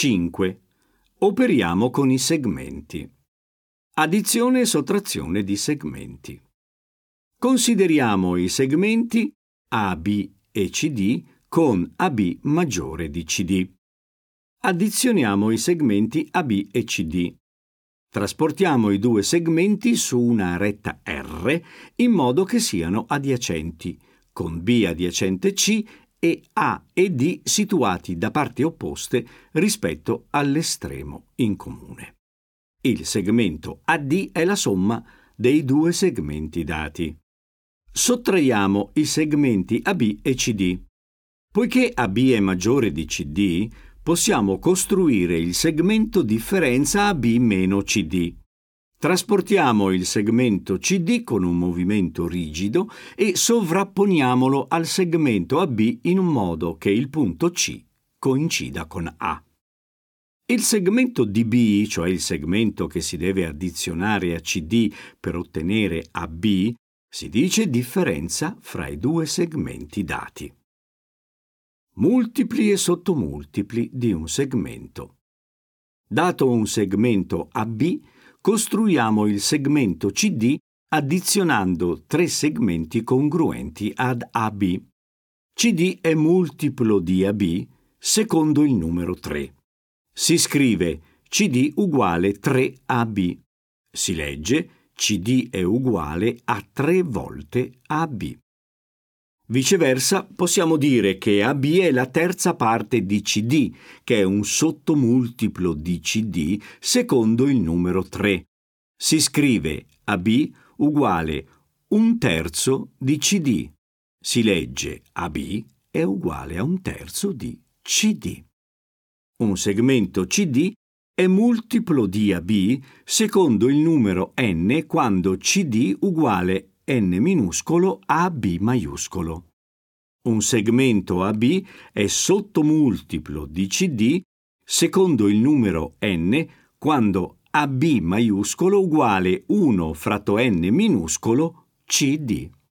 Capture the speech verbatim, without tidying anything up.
cinque. Operiamo con i segmenti. Addizione e sottrazione di segmenti. Consideriamo i segmenti A B e C D con A B maggiore di C D. Addizioniamo i segmenti A B e C D. Trasportiamo i due segmenti su una retta R in modo che siano adiacenti, con B adiacente C e A e D situati da parti opposte rispetto all'estremo in comune. Il segmento A D è la somma dei due segmenti dati. Sottraiamo i segmenti A B e C D. Poiché A B è maggiore di C D, possiamo costruire il segmento differenza A B meno C D. Trasportiamo il segmento C D con un movimento rigido e sovrapponiamolo al segmento A B in un modo che il punto C coincida con A. Il segmento D B, cioè il segmento che si deve addizionare a C D per ottenere A B, si dice differenza fra i due segmenti dati. Multipli e sottomultipli di un segmento. Dato un segmento A B, costruiamo il segmento C D addizionando tre segmenti congruenti ad A B. C D è multiplo di A B secondo il numero tre. Si scrive C D uguale tre A B. Si legge C D è uguale a tre volte A B. Viceversa, possiamo dire che A B è la terza parte di C D, che è un sottomultiplo di C D secondo il numero tre. Si scrive A B uguale un terzo di C D. Si legge A B è uguale a un terzo di C D. Un segmento C D è multiplo di A B secondo il numero n quando C D uguale n minuscolo a B maiuscolo. Un segmento A B è sottomultiplo di C D secondo il numero n quando A B maiuscolo uguale uno fratto n minuscolo C D.